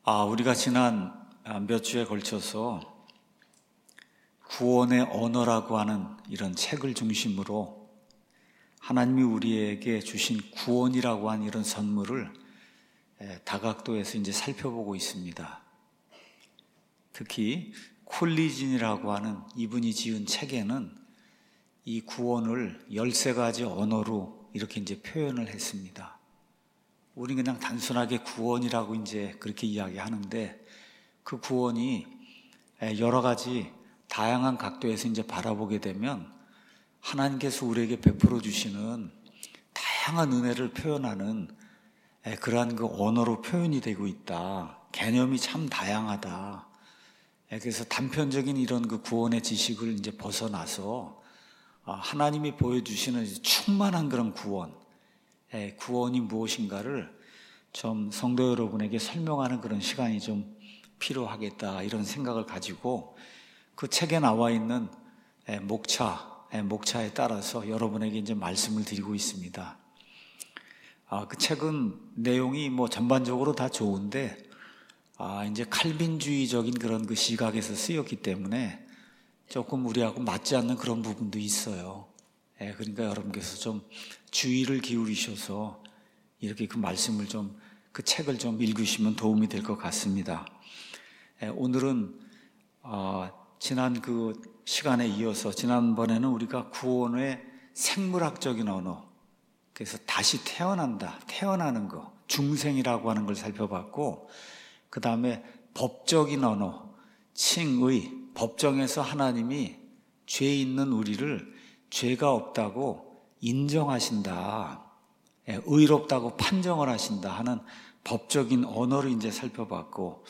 우리가 지난 몇 주에 걸쳐서 구원의 언어라고 하는 이런 책을 중심으로 하나님이 우리에게 주신 구원이라고 하는 이런 선물을 다각도에서 이제 살펴보고 있습니다. 특히 콜리진이라고 하는 이분이 지은 책에는 이 구원을 13가지 언어로 이렇게 이제 표현을 했습니다. 우리는 그냥 단순하게 구원이라고 이제 그렇게 이야기하는데 그 구원이 여러 가지 다양한 각도에서 이제 바라보게 되면 하나님께서 우리에게 베풀어 주시는 다양한 은혜를 표현하는 그러한 그 언어로 표현이 되고 있다. 개념이 참 다양하다. 그래서 단편적인 이런 그 구원의 지식을 이제 벗어나서 하나님이 보여주시는 충만한 그런 구원이 무엇인가를 좀 성도 여러분에게 설명하는 그런 시간이 좀 필요하겠다 이런 생각을 가지고 그 책에 나와 있는 목차에 따라서 여러분에게 이제 말씀을 드리고 있습니다. 그 책은 내용이 뭐 전반적으로 다 좋은데 이제 칼빈주의적인 그런 그 시각에서 쓰였기 때문에 조금 우리하고 맞지 않는 그런 부분도 있어요. 그러니까 여러분께서 좀 주의를 기울이셔서 이렇게 그 말씀을 그 책을 좀 읽으시면 도움이 될 것 같습니다. 오늘은 지난 그 시간에 이어서 지난번에는 우리가 구원의 생물학적인 언어, 그래서 다시 태어나는 거, 중생이라고 하는 걸 살펴봤고, 그 다음에 법적인 언어, 칭의, 법정에서 하나님이 죄 있는 우리를 죄가 없다고 인정하신다, 의롭다고 판정을 하신다 하는 법적인 언어를 이제 살펴봤고,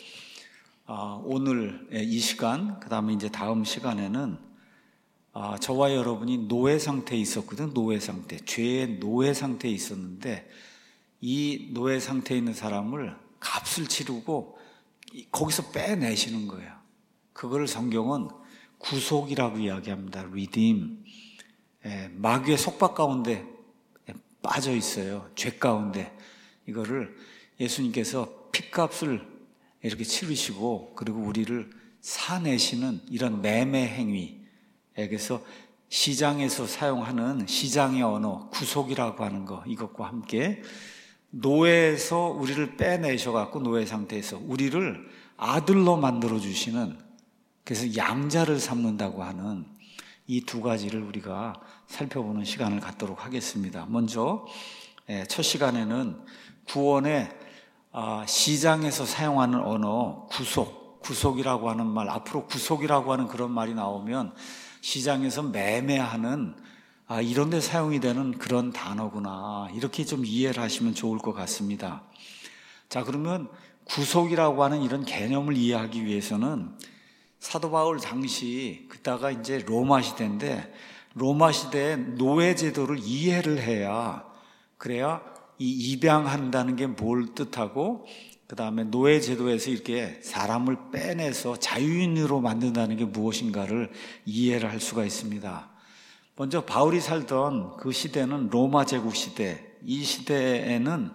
오늘 이 시간, 그 다음에 이제 다음 시간에는 저와 여러분이 노예 상태에 있었거든. 노예 상태, 죄의 노예 상태에 있었는데 이 노예 상태에 있는 사람을 값을 치르고 거기서 빼내시는 거예요. 그걸 성경은 구속이라고 이야기합니다. redeem. 마귀의 속박 가운데 빠져 있어요. 죄 가운데. 이거를 예수님께서 핏값을 이렇게 치르시고 그리고 우리를 사내시는 이런 매매 행위. 그래서 시장에서 사용하는 시장의 언어, 구속이라고 하는 거, 이것과 함께 노예에서 우리를 빼내셔갖고 노예 상태에서 우리를 아들로 만들어주시는, 그래서 양자를 삼는다고 하는 이 두 가지를 우리가 살펴보는 시간을 갖도록 하겠습니다. 먼저 첫 시간에는 구원의 시장에서 사용하는 언어, 구속이라고 하는 말, 앞으로 구속이라고 하는 그런 말이 나오면 시장에서 매매하는 이런 데 사용이 되는 그런 단어구나, 이렇게 좀 이해를 하시면 좋을 것 같습니다. 자, 그러면 구속이라고 하는 이런 개념을 이해하기 위해서는 사도 바울 당시 그때가 이제 로마 시대인데 로마 시대의 노예 제도를 이해를 해야, 그래야 이 입양한다는 게 뭘 뜻하고 그 다음에 노예 제도에서 이렇게 사람을 빼내서 자유인으로 만든다는 게 무엇인가를 이해를 할 수가 있습니다. 먼저 바울이 살던 그 시대는 로마 제국 시대, 이 시대에는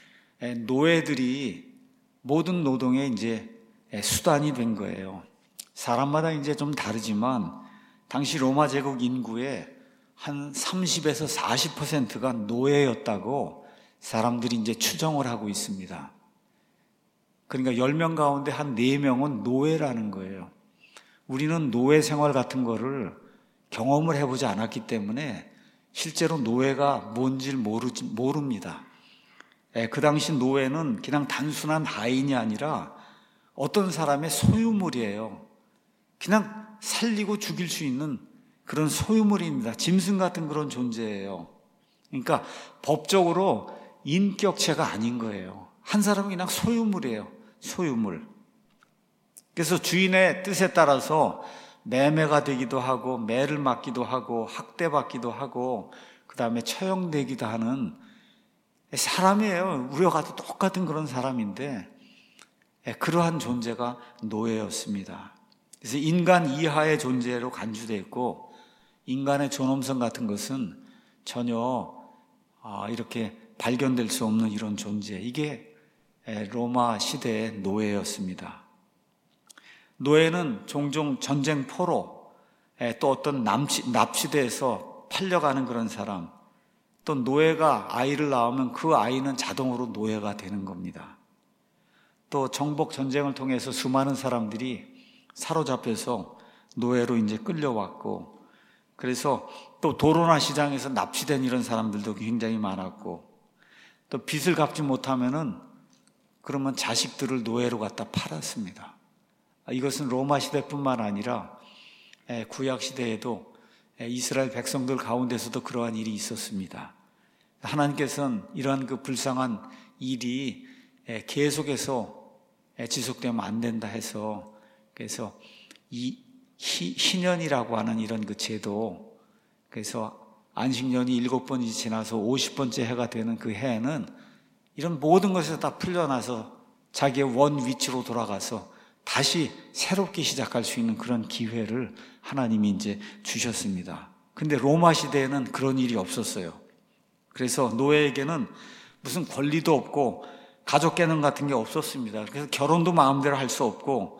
노예들이 모든 노동의 이제 수단이 된 거예요. 사람마다 이제 좀 다르지만 당시 로마 제국 인구의 한 30에서 40%가 노예였다고 사람들이 이제 추정을 하고 있습니다. 그러니까 10명 가운데 한 4명은 노예라는 거예요. 우리는 노예 생활 같은 거를 경험을 해보지 않았기 때문에 실제로 노예가 뭔지를 모릅니다. 그 당시 노예는 그냥 단순한 하인이 아니라 어떤 사람의 소유물이에요. 그냥 살리고 죽일 수 있는 그런 소유물입니다. 짐승 같은 그런 존재예요. 그러니까 법적으로 인격체가 아닌 거예요. 한 사람은 그냥 소유물이에요. 소유물. 그래서 주인의 뜻에 따라서 매매가 되기도 하고 매를 맞기도 하고 학대받기도 하고 그 다음에 처형되기도 하는 사람이에요. 우리와 같은 똑같은 그런 사람인데 그러한 존재가 노예였습니다. 그래서 인간 이하의 존재로 간주되어 있고 인간의 존엄성 같은 것은 전혀 이렇게 발견될 수 없는 이런 존재, 이게 로마 시대의 노예였습니다. 노예는 종종 전쟁포로 또 어떤 납치돼서 팔려가는 그런 사람, 또 노예가 아이를 낳으면 그 아이는 자동으로 노예가 되는 겁니다. 또 정복 전쟁을 통해서 수많은 사람들이 사로잡혀서 노예로 이제 끌려왔고, 그래서 또 도로나 시장에서 납치된 이런 사람들도 굉장히 많았고, 또 빚을 갚지 못하면은 그러면 자식들을 노예로 갖다 팔았습니다. 이것은 로마 시대뿐만 아니라 구약 시대에도 이스라엘 백성들 가운데서도 그러한 일이 있었습니다. 하나님께서는 이러한 그 불쌍한 일이 계속해서 지속되면 안 된다 해서, 그래서 이 희년이라고 하는 이런 그 제도, 그래서 안식년이 7번이 지나서 50번째 해가 되는 그 해에는 이런 모든 것에서 다 풀려나서 자기의 원 위치로 돌아가서 다시 새롭게 시작할 수 있는 그런 기회를 하나님이 이제 주셨습니다. 근데 로마 시대에는 그런 일이 없었어요. 그래서 노예에게는 무슨 권리도 없고 가족 개념 같은 게 없었습니다. 그래서 결혼도 마음대로 할 수 없고,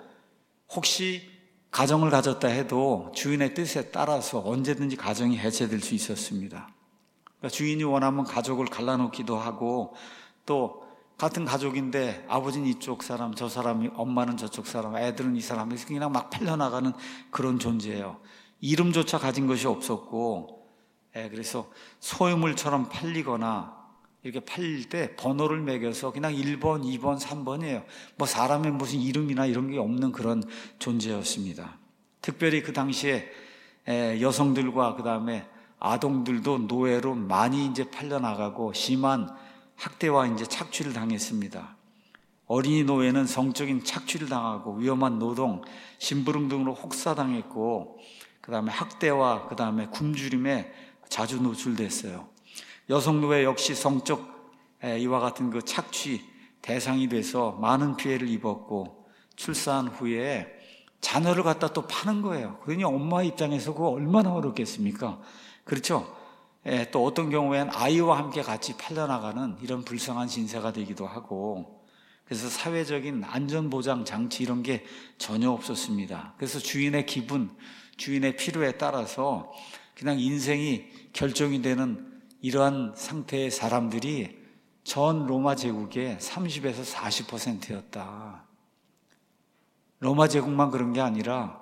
혹시 가정을 가졌다 해도 주인의 뜻에 따라서 언제든지 가정이 해체될 수 있었습니다. 그러니까 주인이 원하면 가족을 갈라놓기도 하고, 또 같은 가족인데 아버지는 이쪽 사람, 저 사람이, 엄마는 저쪽 사람, 애들은 이 사람, 해서 그냥 막 팔려나가는 그런 존재예요. 이름조차 가진 것이 없었고, 그래서 소유물처럼 팔리거나 이렇게 팔릴 때 번호를 매겨서 그냥 1번, 2번, 3번이에요. 뭐 사람의 무슨 이름이나 이런 게 없는 그런 존재였습니다. 특별히 그 당시에 여성들과 그 다음에 아동들도 노예로 많이 이제 팔려나가고 심한 학대와 이제 착취를 당했습니다. 어린이 노예는 성적인 착취를 당하고 위험한 노동, 심부름 등으로 혹사당했고, 그 다음에 학대와 그 다음에 굶주림에 자주 노출됐어요. 여성 노예 역시 성적 이와 같은 그 착취 대상이 돼서 많은 피해를 입었고, 출산 후에 자녀를 갖다 또 파는 거예요. 그러니 엄마 입장에서 그거 얼마나 어렵겠습니까? 그렇죠? 또 어떤 경우에는 아이와 함께 같이 팔려나가는 이런 불쌍한 신세가 되기도 하고, 그래서 사회적인 안전보장 장치 이런 게 전혀 없었습니다. 그래서 주인의 기분, 주인의 필요에 따라서 그냥 인생이 결정이 되는 이러한 상태의 사람들이 전 로마 제국의 30에서 40%였다. 로마 제국만 그런 게 아니라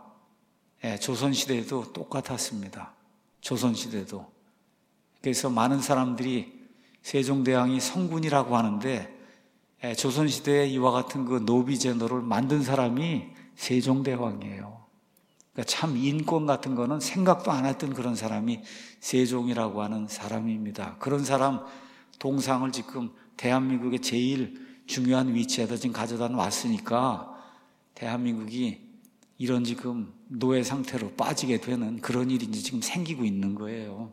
조선시대에도 똑같았습니다. 조선시대도. 그래서 많은 사람들이 세종대왕이 성군이라고 하는데, 조선시대에 이와 같은 그 노비 제도를 만든 사람이 세종대왕이에요. 그러니까 참 인권 같은 거는 생각도 안 했던 그런 사람이 세종이라고 하는 사람입니다. 그런 사람 동상을 지금 대한민국의 제일 중요한 위치에다 지금 가져다 놨으니까 대한민국이 이런 지금 노예 상태로 빠지게 되는 그런 일이 이제 지금 생기고 있는 거예요.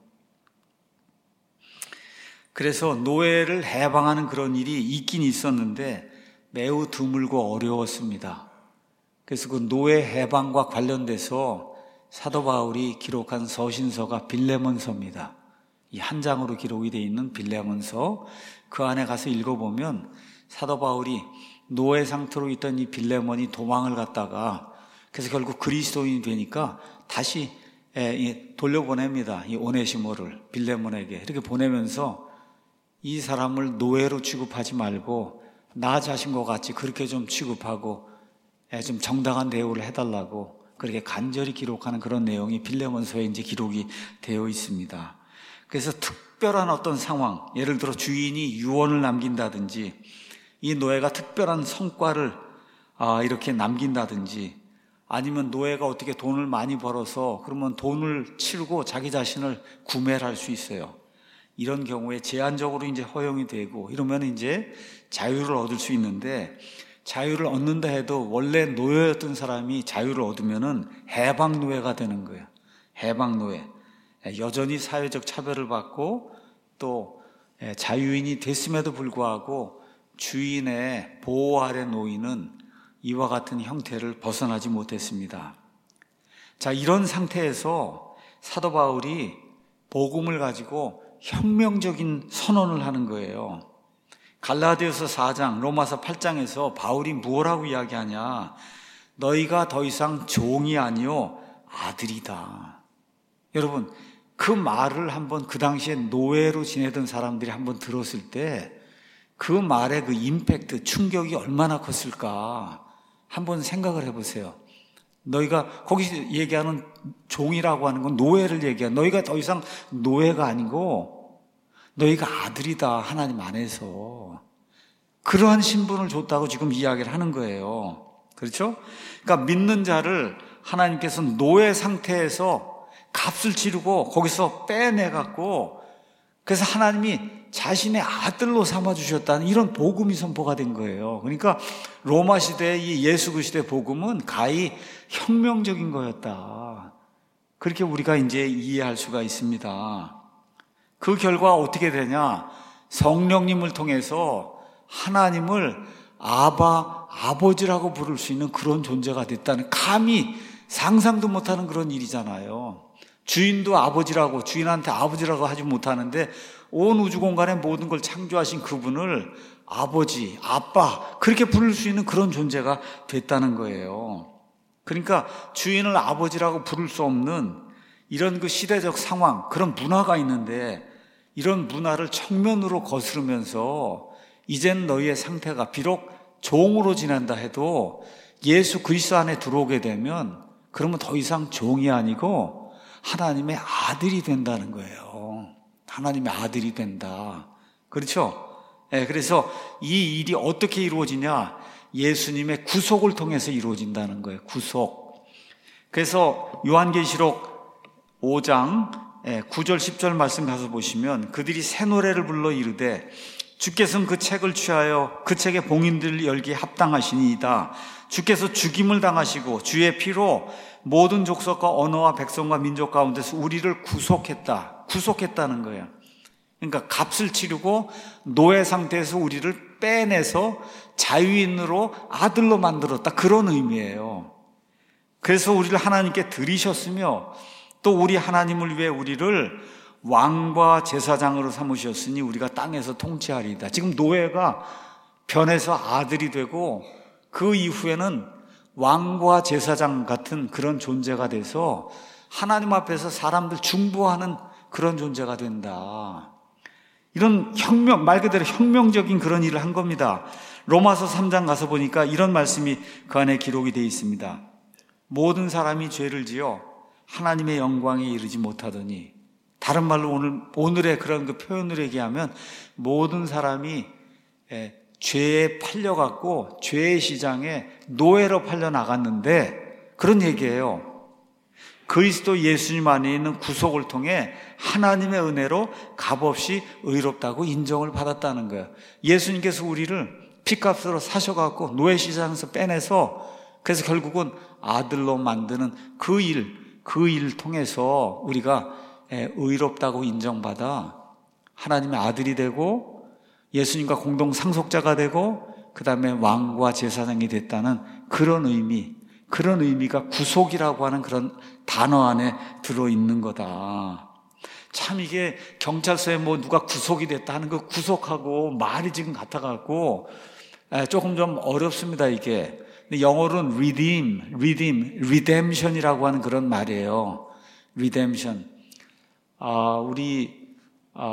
그래서 노예를 해방하는 그런 일이 있긴 있었는데 매우 드물고 어려웠습니다. 그래서 그 노예 해방과 관련돼서 사도 바울이 기록한 서신서가 빌레몬서입니다. 이 한 장으로 기록이 되어 있는 빌레몬서, 그 안에 가서 읽어보면 사도 바울이 노예 상태로 있던 이 빌레몬이 도망을 갔다가, 그래서 결국 그리스도인이 되니까 다시 돌려보냅니다. 이 오네시모를 빌레몬에게 이렇게 보내면서 이 사람을 노예로 취급하지 말고 나 자신과 같이 그렇게 좀 취급하고 좀 정당한 대우를 해달라고 그렇게 간절히 기록하는 그런 내용이 빌레몬서에 이제 기록이 되어 있습니다. 그래서 특별한 어떤 상황, 예를 들어 주인이 유언을 남긴다든지, 이 노예가 특별한 성과를 이렇게 남긴다든지, 아니면 노예가 어떻게 돈을 많이 벌어서 그러면 돈을 치르고 자기 자신을 구매를 할 수 있어요. 이런 경우에 제한적으로 이제 허용이 되고 이러면 이제 자유를 얻을 수 있는데, 자유를 얻는다 해도 원래 노예였던 사람이 자유를 얻으면은 해방 노예가 되는 거예요. 해방 노예. 여전히 사회적 차별을 받고 또 자유인이 됐음에도 불구하고 주인의 보호 아래 놓이는 이와 같은 형태를 벗어나지 못했습니다. 자, 이런 상태에서 사도 바울이 복음을 가지고 혁명적인 선언을 하는 거예요. 갈라디아서 4장, 로마서 8장에서 바울이 뭐라고 이야기하냐? 너희가 더 이상 종이 아니요 아들이다. 여러분, 그 말을 한번 그 당시에 노예로 지내던 사람들이 한번 들었을 때 그 말의 그 임팩트, 충격이 얼마나 컸을까 한번 생각을 해보세요. 너희가 거기서 얘기하는 종이라고 하는 건 노예를 얘기하는, 너희가 더 이상 노예가 아니고 너희가 아들이다, 하나님 안에서. 그러한 신분을 줬다고 지금 이야기를 하는 거예요. 그렇죠? 그러니까 믿는 자를 하나님께서 노예 상태에서 값을 치르고 거기서 빼내갖고, 그래서 하나님이 자신의 아들로 삼아주셨다는 이런 복음이 선포가 된 거예요. 그러니까 로마 시대의 이 예수 그리스도의 복음은 가히 혁명적인 거였다. 그렇게 우리가 이제 이해할 수가 있습니다. 그 결과 어떻게 되냐? 성령님을 통해서 하나님을 아버지라고 부를 수 있는 그런 존재가 됐다는, 감히 상상도 못하는 그런 일이잖아요. 주인도 아버지라고, 주인한테 아버지라고 하지 못하는데 온 우주 공간의 모든 걸 창조하신 그분을 아버지, 아빠, 그렇게 부를 수 있는 그런 존재가 됐다는 거예요. 그러니까 주인을 아버지라고 부를 수 없는 이런 그 시대적 상황, 그런 문화가 있는데, 이런 문화를 정면으로 거스르면서 이젠 너희의 상태가 비록 종으로 지낸다 해도 예수 그리스도 안에 들어오게 되면 그러면 더 이상 종이 아니고 하나님의 아들이 된다는 거예요. 하나님의 아들이 된다. 그렇죠? 네, 그래서 이 일이 어떻게 이루어지냐? 예수님의 구속을 통해서 이루어진다는 거예요. 구속. 그래서 요한계시록 5장 9절 10절 말씀 가서 보시면, 그들이 새 노래를 불러 이르되 주께서는 그 책을 취하여 그 책의 봉인들을 열기에 합당하시니이다. 주께서 죽임을 당하시고 주의 피로 모든 족속과 언어와 백성과 민족 가운데서 우리를 구속했다는 거예요. 그러니까 값을 치르고 노예 상태에서 우리를 빼내서 자유인으로, 아들로 만들었다, 그런 의미예요. 그래서 우리를 하나님께 드리셨으며 또 우리 하나님을 위해 우리를 왕과 제사장으로 삼으셨으니 우리가 땅에서 통치하리이다. 지금 노예가 변해서 아들이 되고 그 이후에는 왕과 제사장 같은 그런 존재가 돼서 하나님 앞에서 사람들 중보하는 그런 존재가 된다. 이런 혁명, 말 그대로 혁명적인 그런 일을 한 겁니다. 로마서 3장 가서 보니까 이런 말씀이 그 안에 기록이 되어 있습니다. 모든 사람이 죄를 지어 하나님의 영광에 이르지 못하더니, 다른 말로 오늘의 그런 그 표현을 얘기하면 모든 사람이 죄에 팔려갖고 죄의 시장에 노예로 팔려 나갔는데, 그런 얘기예요. 그리스도 예수님 안에 있는 구속을 통해 하나님의 은혜로 값없이 의롭다고 인정을 받았다는 거예요. 예수님께서 우리를 피값으로 사셔갖고 노예 시장에서 빼내서, 그래서 결국은 아들로 만드는 그 일 통해서 우리가 의롭다고 인정받아 하나님의 아들이 되고 예수님과 공동 상속자가 되고 그 다음에 왕과 제사장이 됐다는 그런 의미가 구속이라고 하는 그런 단어 안에 들어있는 거다. 참 이게 경찰서에 뭐 누가 구속이 됐다 하는 거, 구속하고 말이 지금 같아갖고 조금 좀 어렵습니다, 이게. 근데 영어로는 redemption이라고 하는 그런 말이에요. redemption. 우리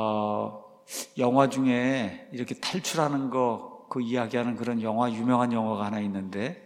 영화 중에 이렇게 탈출하는 거, 그 이야기하는 그런 영화, 유명한 영화가 하나 있는데,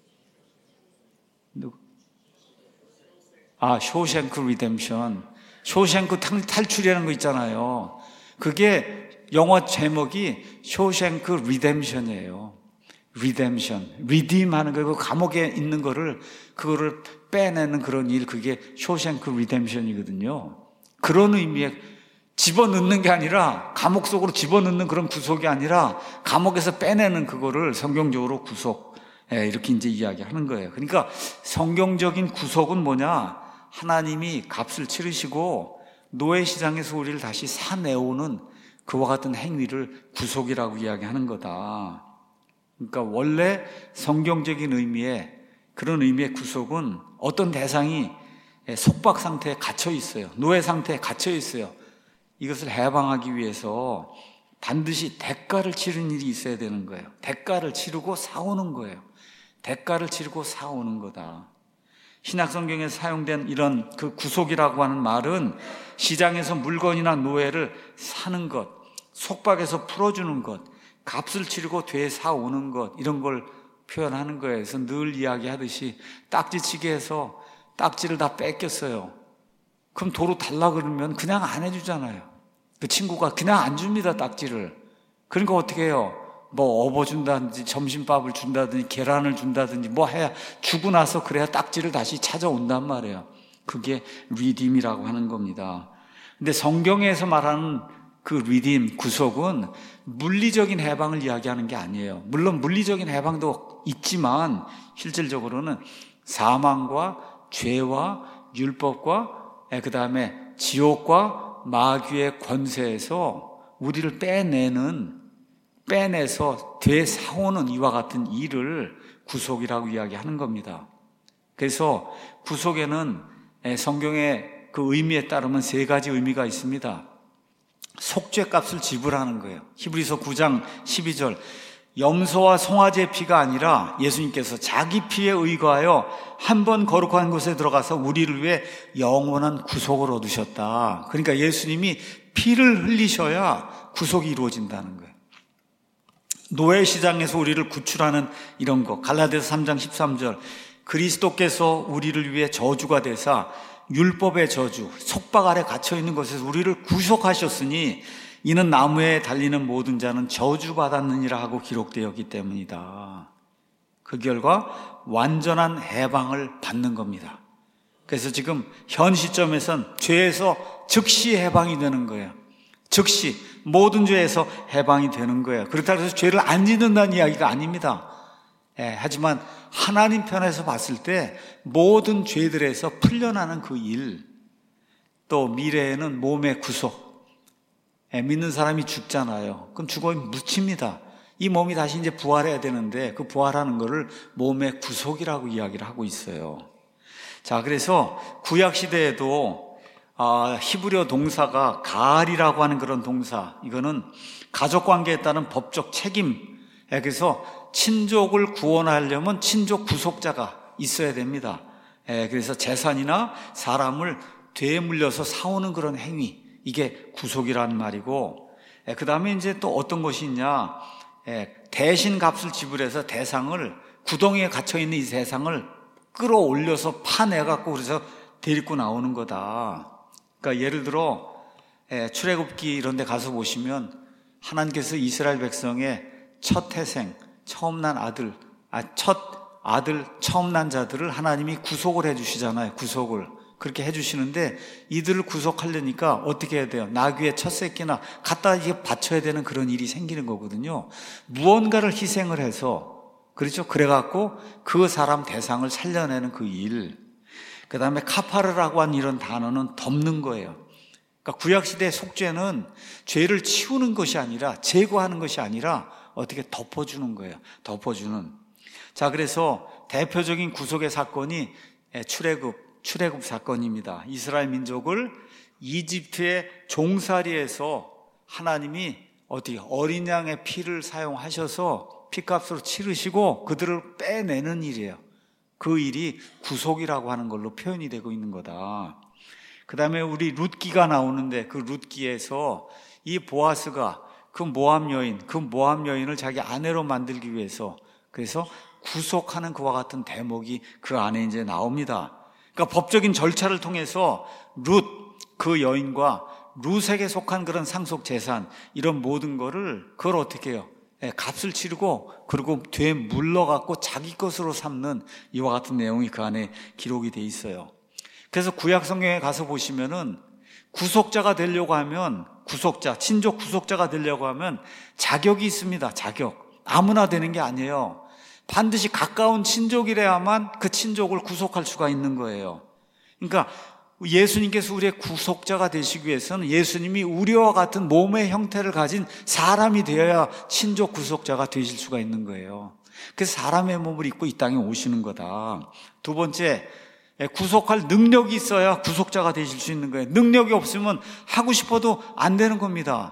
쇼생크 리뎀션. 쇼생크 탈출이라는 거 있잖아요. 그게 영화 제목이 쇼생크 리뎀션이에요. 리뎀션. 리딤 하는 거, 그 감옥에 있는 그거를 빼내는 그런 일, 그게 쇼생크 리뎀션이거든요. 그런 의미의, 집어넣는 게 아니라, 감옥 속으로 집어넣는 그런 구속이 아니라 감옥에서 빼내는 그거를 성경적으로 구속, 이렇게 이제 이야기하는 거예요. 그러니까 성경적인 구속은 뭐냐? 하나님이 값을 치르시고 노예 시장에서 우리를 다시 사내오는 그와 같은 행위를 구속이라고 이야기하는 거다. 그러니까 원래 성경적인 의미의, 그런 의미의 구속은 어떤 대상이 속박 상태에 갇혀 있어요. 노예 상태에 갇혀 있어요. 이것을 해방하기 위해서 반드시 대가를 치르는 일이 있어야 되는 거예요. 대가를 치르고 사오는 거예요. 대가를 치르고 사오는 거다. 신약성경에 사용된 이런 그 구속이라고 하는 말은 시장에서 물건이나 노예를 사는 것, 속박에서 풀어주는 것, 값을 치르고 되사오는 것, 이런 걸 표현하는 거예요. 그래서 늘 이야기하듯이 딱지치게 해서 딱지를 다 뺏겼어요. 그럼 도로 달라 그러면 그냥 안 해주잖아요. 그 친구가 그냥 안 줍니다, 딱지를. 그러니까 어떻게 해요? 뭐 업어준다든지 점심밥을 준다든지 계란을 준다든지 뭐 해야 주고 나서 그래야 딱지를 다시 찾아온단 말이에요. 그게 리딤이라고 하는 겁니다. 근데 성경에서 말하는 그 리딤, 구속은 물리적인 해방을 이야기하는 게 아니에요. 물론 물리적인 해방도 있지만 실질적으로는 사망과 죄와 율법과 그 다음에 지옥과 마귀의 권세에서 우리를 빼내서 되사오는 이와 같은 일을 구속이라고 이야기하는 겁니다. 그래서 구속에는 성경의 그 의미에 따르면 세 가지 의미가 있습니다. 속죄값을 지불하는 거예요. 히브리서 9장 12절, 염소와 송아지의 피가 아니라 예수님께서 자기 피에 의거하여 한 번 거룩한 곳에 들어가서 우리를 위해 영원한 구속을 얻으셨다. 그러니까 예수님이 피를 흘리셔야 구속이 이루어진다는 거예요. 노예 시장에서 우리를 구출하는 이런 거, 갈라디아서 3장 13절, 그리스도께서 우리를 위해 저주가 되사 율법의 저주, 속박 아래 갇혀있는 것에서 우리를 구속하셨으니 이는 나무에 달리는 모든 자는 저주받았느니라 하고 기록되었기 때문이다. 그 결과 완전한 해방을 받는 겁니다. 그래서 지금 현 시점에선 죄에서 즉시 해방이 되는 거예요. 즉시 모든 죄에서 해방이 되는 거예요. 그렇다고 해서 죄를 안 짓는다는 이야기가 아닙니다. 하지만 하나님 편에서 봤을 때 모든 죄들에서 풀려나는 그 일, 또 미래에는 몸의 구속. 믿는 사람이 죽잖아요. 그럼 죽으면 묻힙니다. 이 몸이 다시 이제 부활해야 되는데 그 부활하는 거를 몸의 구속이라고 이야기를 하고 있어요. 자, 그래서 구약 시대에도 히브리어 동사가 가알이라고 하는 그런 동사, 이거는 가족 관계에 따른 법적 책임. 그래서 친족을 구원하려면 친족 구속자가 있어야 됩니다. 그래서 재산이나 사람을 되물려서 사오는 그런 행위, 이게 구속이라는 말이고, 그 다음에 이제 또 어떤 것이 있냐, 대신 값을 지불해서 대상을, 구덩이에 갇혀있는 이 대상을 끌어올려서 파내갖고 그래서 데리고 나오는 거다. 그러니까 예를 들어 출애굽기 이런 데 가서 보시면 하나님께서 이스라엘 백성의 첫 태생, 처음 난 아들, 처음 난 자들을 하나님이 구속을 해주시잖아요. 구속을 그렇게 해주시는데, 이들을 구속하려니까 어떻게 해야 돼요? 나귀의 첫 새끼나 갖다 이게 바쳐야 되는 그런 일이 생기는 거거든요. 무언가를 희생을 해서, 그렇죠? 그래갖고 그 사람 대상을 살려내는 그 일. 그 다음에 카파르라고 하는 이런 단어는 덮는 거예요. 그러니까 구약시대의 속죄는 죄를 치우는 것이 아니라, 제거하는 것이 아니라 어떻게 덮어주는 거예요. 덮어주는. 자, 그래서 대표적인 구속의 사건이 출애굽 사건입니다. 이스라엘 민족을 이집트의 종살이에서 하나님이 어떻게 어린 양의 피를 사용하셔서 피값으로 치르시고 그들을 빼내는 일이에요. 그 일이 구속이라고 하는 걸로 표현이 되고 있는 거다. 그 다음에 우리 룻기가 나오는데, 그 룻기에서 이 보아스가 그 모압 여인을 자기 아내로 만들기 위해서, 그래서 구속하는 그와 같은 대목이 그 안에 이제 나옵니다. 그러니까 법적인 절차를 통해서 그 여인과 룻에게 속한 그런 상속 재산, 이런 모든 그걸 어떻게 해요? 값을 치르고 그리고 뒤에 물러갖고 자기 것으로 삼는 이와 같은 내용이 그 안에 기록이 돼 있어요. 그래서 구약 성경에 가서 보시면은 구속자가 되려고 하면, 친족 구속자가 되려고 하면 자격이 있습니다. 자격. 아무나 되는 게 아니에요. 반드시 가까운 친족이래야만 그 친족을 구속할 수가 있는 거예요. 그러니까 예수님께서 우리의 구속자가 되시기 위해서는 예수님이 우리와 같은 몸의 형태를 가진 사람이 되어야 친족 구속자가 되실 수가 있는 거예요. 그래서 사람의 몸을 입고 이 땅에 오시는 거다. 두 번째, 구속할 능력이 있어야 구속자가 되실 수 있는 거예요. 능력이 없으면 하고 싶어도 안 되는 겁니다.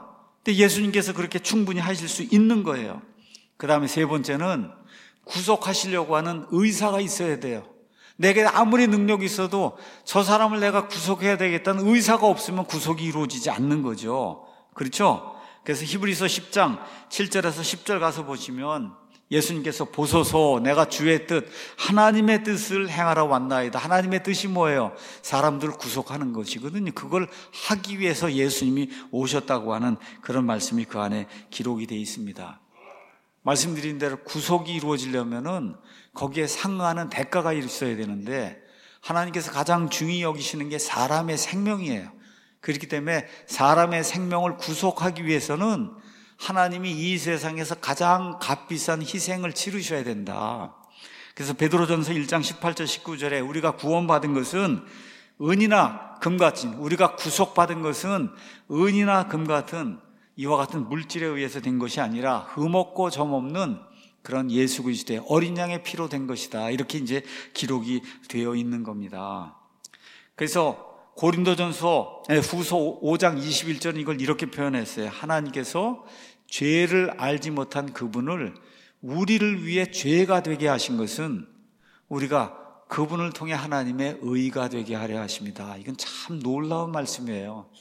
근데 예수님께서 그렇게 충분히 하실 수 있는 거예요. 그 다음에 세 번째는 구속하시려고 하는 의사가 있어야 돼요. 내게 아무리 능력이 있어도 저 사람을 내가 구속해야 되겠다는 의사가 없으면 구속이 이루어지지 않는 거죠. 그렇죠? 그래서 히브리서 10장 7절에서 10절 가서 보시면 예수님께서 보소서 내가 주의 뜻 하나님의 뜻을 행하러 왔나이다. 하나님의 뜻이 뭐예요? 사람들을 구속하는 것이거든요. 그걸 하기 위해서 예수님이 오셨다고 하는 그런 말씀이 그 안에 기록이 되어 있습니다. 말씀드린 대로 구속이 이루어지려면은 거기에 상응하는 대가가 있어야 되는데 하나님께서 가장 중히 여기시는 게 사람의 생명이에요. 그렇기 때문에 사람의 생명을 구속하기 위해서는 하나님이 이 세상에서 가장 값비싼 희생을 치르셔야 된다. 그래서 베드로전서 1장 18절 19절에 우리가 구원받은 것은 은이나 금같은, 우리가 구속받은 것은 은이나 금같은 이와 같은 물질에 의해서 된 것이 아니라 흠없고 점없는 그런 예수 그리스도의 어린 양의 피로 된 것이다. 이렇게 이제 기록이 되어 있는 겁니다. 그래서 고린도전서 후서 5장 21절은 이걸 이렇게 표현했어요. 하나님께서 죄를 알지 못한 그분을 우리를 위해 죄가 되게 하신 것은 우리가 그분을 통해 하나님의 의가 되게 하려 하십니다. 이건 참 놀라운 말씀이에요.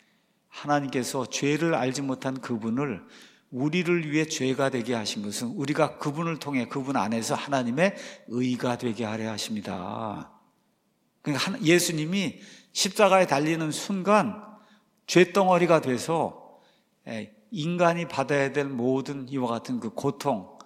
하나님께서 죄를 알지 못한 그분을 우리를 위해 죄가 되게 하신 것은 우리가 그분을 통해 그분 안에서 하나님의 의가 되게 하려 하십니다. 그러니까 예수님이 십자가에 달리는 순간 죄덩어리가 돼서 인간이 받아야 될 모든 이와 같은 그 고통,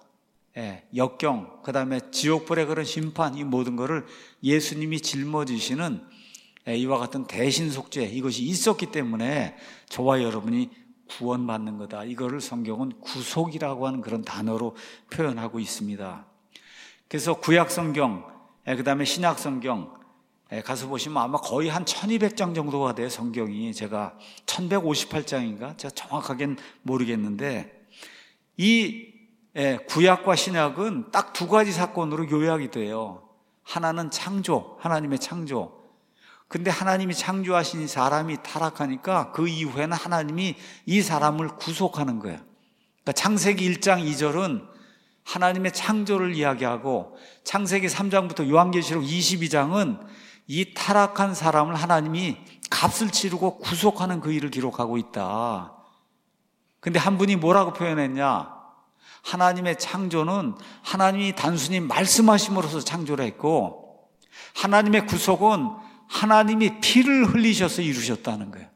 역경, 그 다음에 지옥불의 그런 심판, 이 모든 것을 예수님이 짊어지시는 이와 같은 대신속죄, 이것이 있었기 때문에 저와 여러분이 구원받는 거다. 이거를 성경은 구속이라고 하는 그런 단어로 표현하고 있습니다. 그래서 구약성경, 그 다음에 신약성경 가서 보시면 아마 거의 한 1200장 정도가 돼요. 성경이 제가 1158장인가? 제가 정확하게는 모르겠는데 이 구약과 신약은 딱 두 가지 사건으로 요약이 돼요. 하나는 창조, 하나님의 창조. 근데 하나님이 창조하신 사람이 타락하니까 그 이후에는 하나님이 이 사람을 구속하는 거예요. 그러니까 창세기 1장 2절은 하나님의 창조를 이야기하고 창세기 3장부터 요한계시록 22장은 이 타락한 사람을 하나님이 값을 치르고 구속하는 그 일을 기록하고 있다. 근데 한 분이 뭐라고 표현했냐? 하나님의 창조는 하나님이 단순히 말씀하심으로써 창조를 했고 하나님의 구속은 하나님이 피를 흘리셔서 이루셨다는 거예요.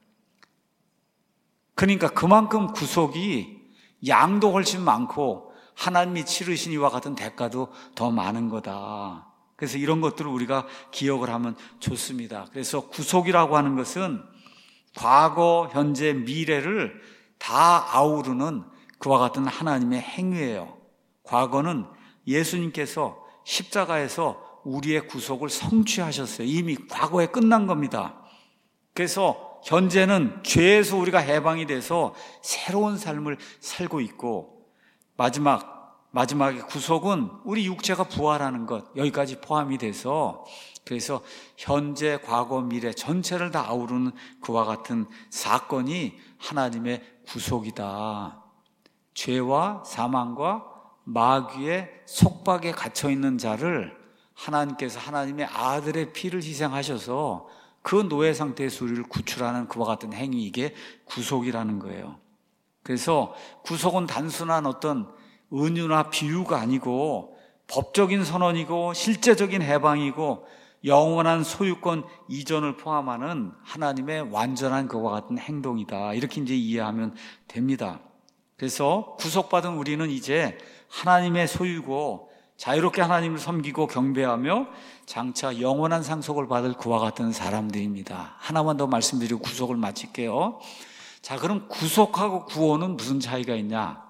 그러니까 그만큼 구속이 양도 훨씬 많고 하나님이 치르신 이와 같은 대가도 더 많은 거다. 그래서 이런 것들을 우리가 기억을 하면 좋습니다. 그래서 구속이라고 하는 것은 과거, 현재, 미래를 다 아우르는 그와 같은 하나님의 행위예요. 과거는 예수님께서 십자가에서 우리의 구속을 성취하셨어요. 이미 과거에 끝난 겁니다. 그래서 현재는 죄에서 우리가 해방이 돼서 새로운 삶을 살고 있고 마지막에 구속은 우리 육체가 부활하는 것, 여기까지 포함이 돼서 그래서 현재, 과거, 미래 전체를 다 아우르는 그와 같은 사건이 하나님의 구속이다. 죄와 사망과 마귀의 속박에 갇혀있는 자를 하나님께서 하나님의 아들의 피를 희생하셔서 그 노예 상태에서 우리를 구출하는 그와 같은 행위, 이게 구속이라는 거예요. 그래서 구속은 단순한 어떤 은유나 비유가 아니고 법적인 선언이고 실제적인 해방이고 영원한 소유권 이전을 포함하는 하나님의 완전한 그와 같은 행동이다. 이렇게 이제 이해하면 됩니다. 그래서 구속받은 우리는 이제 하나님의 소유고 자유롭게 하나님을 섬기고 경배하며 장차 영원한 상속을 받을 그와 같은 사람들입니다. 하나만 더 말씀드리고 구속을 마칠게요. 자, 그럼 구속하고 구원은 무슨 차이가 있냐?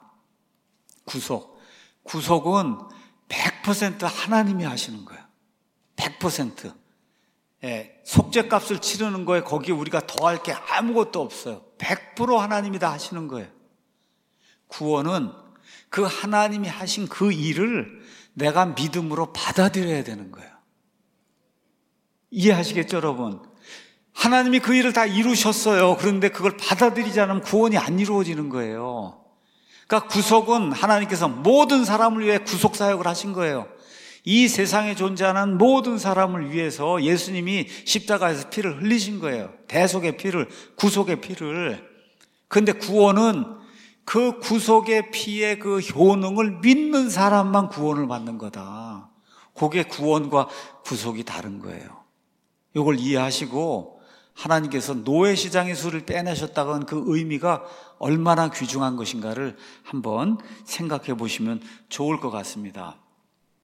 구속은 100% 하나님이 하시는 거예요. 100%. 속죄값을 치르는 거에 거기에 우리가 더할 게 아무것도 없어요. 100% 하나님이 다 하시는 거예요. 구원은 그 하나님이 하신 그 일을 내가 믿음으로 받아들여야 되는 거예요. 이해하시겠죠, 여러분? 하나님이 그 일을 다 이루셨어요. 그런데 그걸 받아들이지 않으면 구원이 안 이루어지는 거예요. 그러니까 구속은 하나님께서 모든 사람을 위해 구속 사역을 하신 거예요. 이 세상에 존재하는 모든 사람을 위해서 예수님이 십자가에서 피를 흘리신 거예요. 대속의 피를, 구속의 피를. 그런데 구원은 그 구속의 피의 그 효능을 믿는 사람만 구원을 받는 거다. 그게 구원과 구속이 다른 거예요. 이걸 이해하시고 하나님께서 노예시장의 수를 떼내셨다는 그 의미가 얼마나 귀중한 것인가를 한번 생각해 보시면 좋을 것 같습니다.